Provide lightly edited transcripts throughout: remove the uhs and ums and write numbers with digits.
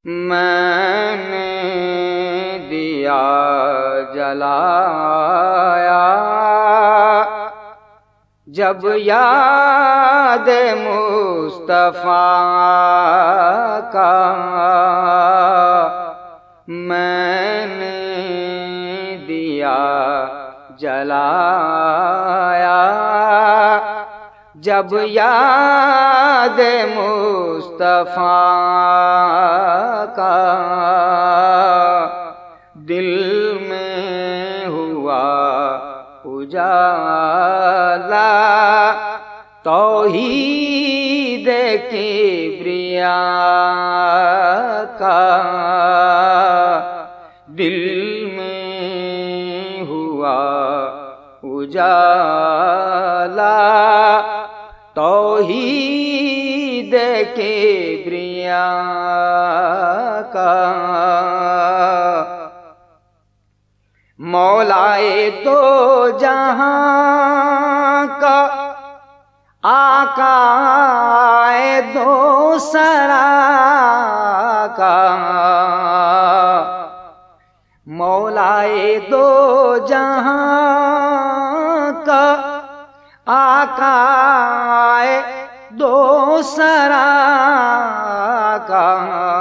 میں نے دیا جلایا جب یاد مصطفیٰ کا، میں نے دیا جلایا جب یاد مصطفیٰ کا، دل میں ہوا اجالا توحید کبریاء کا، دل میں ہوا اجالا توحید کبریاء کا، مولائے دو جہاں کا، آقا دو سرا کا، مولائے دو جہاں کا، آقا دو سرا کا،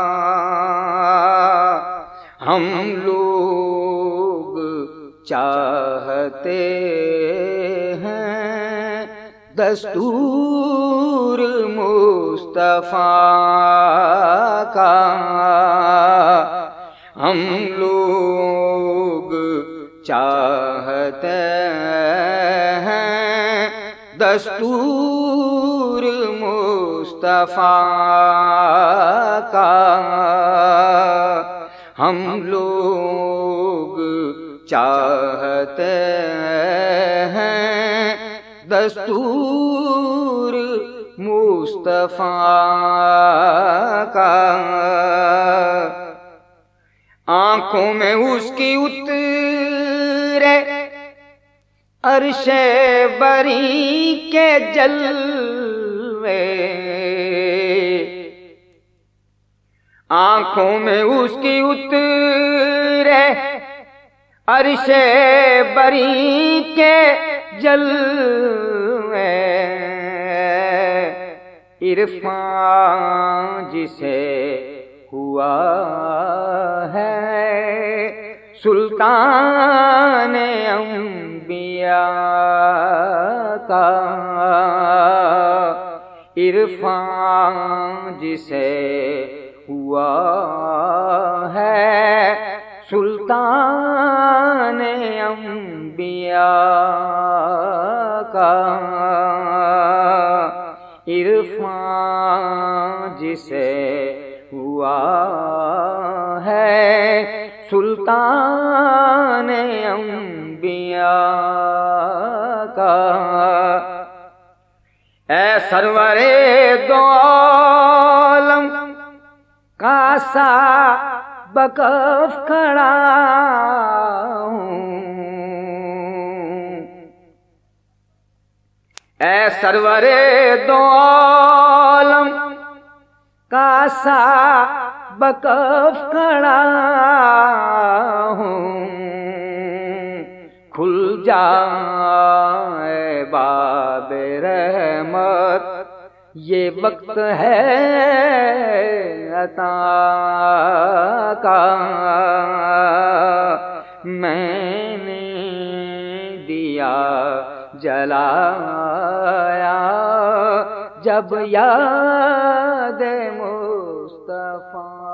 ہم لوگ چاہتے ہیں دستور مصطفیٰ کا، ہم لوگ چاہتے ہیں دستور مصطفیٰ کا، ہم لوگ چاہتے ہیں دستور مصطفیٰ کا، آنکھوں میں اس کی اترے عرش بری کے جلوے، آنکھوں میں اس کی اترے عرش بری کے جلوے، عرفان جسے ہوا ہے سلطان انبیاء کا، عرفان جسے ہوا ہے سلطان انبیاء کا، عرفان جسے ہوا ہے سلطان انبیاء کا، اے سرور دو عالم کا سابقہ کھڑا ہوں، اے سرور دو عالم کا سابقہ کھڑا ہوں، کھل جائے باب رحمت یہ وقت ہے عطا کا، میں نے دیا جلایا جب یاد مصطفیٰ